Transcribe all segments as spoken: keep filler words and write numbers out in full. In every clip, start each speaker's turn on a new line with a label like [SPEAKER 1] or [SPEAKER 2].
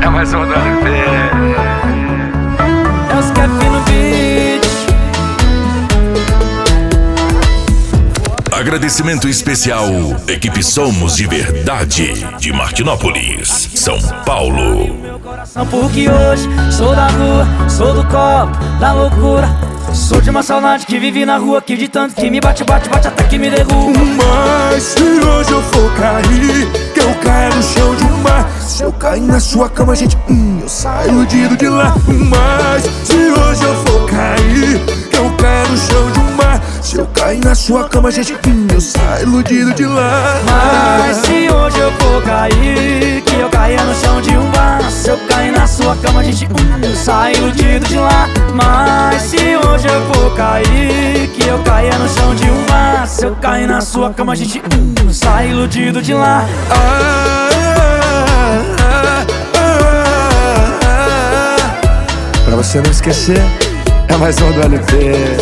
[SPEAKER 1] É mais um do L P.
[SPEAKER 2] É os Cap no beat.
[SPEAKER 3] Agradecimento especial, equipe Somos de Verdade, de Martinópolis, São Paulo.
[SPEAKER 2] Porque hoje sou da rua, sou do copo, da loucura. Sou de uma saudade que vive na rua, que de tanto que me bate, bate, bate até que me derruba.
[SPEAKER 4] Mas se hoje eu for cair, que eu caia no chão de um mar. Se eu cair na sua cama, gente, hum, eu saio iludido de lá. Mas se hoje eu for cair, que eu caia no chão de um mar. Se eu cair na sua cama, gente, hum, eu saio iludido de lá.
[SPEAKER 2] Mas se hoje eu for cair, que eu caia no chão de um bar. Se eu cair na sua cama, gente, hum, eu saio iludido de lá. Mas se hoje eu for cair, que eu caia no chão de um bar. Se eu cair na sua cama, gente, hum, eu saio iludido de lá.
[SPEAKER 4] Ah, ah, ah, ah. Pra você não esquecer, é mais um do L P.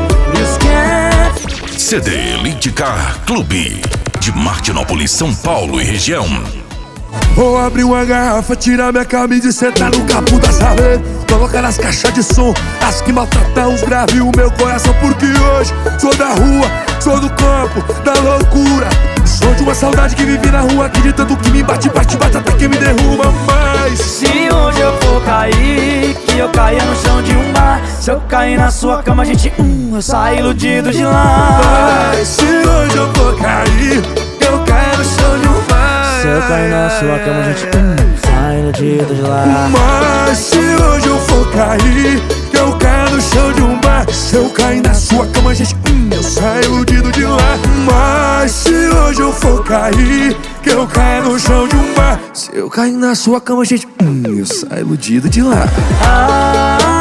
[SPEAKER 3] C D Elite Car Clube, de Martinópolis, São Paulo e região.
[SPEAKER 4] Vou abrir uma garrafa, tirar minha camisa e sentar no capô da Saveiro. Colocar nas caixas de som, as que maltratam os graves o meu coração. Porque hoje sou da rua, sou do campo, da loucura. Sou de uma saudade que vive na rua, que de tanto que me bate, bate, bate até que me derruba. Mas
[SPEAKER 2] se hoje eu for cair, que eu caia no chão de um bar. Se eu cair na sua cama, gente, hum, eu saio iludido de lá.
[SPEAKER 4] Mas se hoje eu for cair, que eu caia no chão de um bar.
[SPEAKER 2] Se eu cair na sua cama, gente, hum, saio iludido de lá.
[SPEAKER 4] Mas se hoje eu for cair, que eu caia no chão de um bar. Se eu cair na sua cama, gente, hum, eu saio iludido de lá. Mas se hoje eu for cair, que eu caia no chão de um bar. Se eu cair na sua cama, gente, hum, eu saio iludido de lá.
[SPEAKER 2] Ah,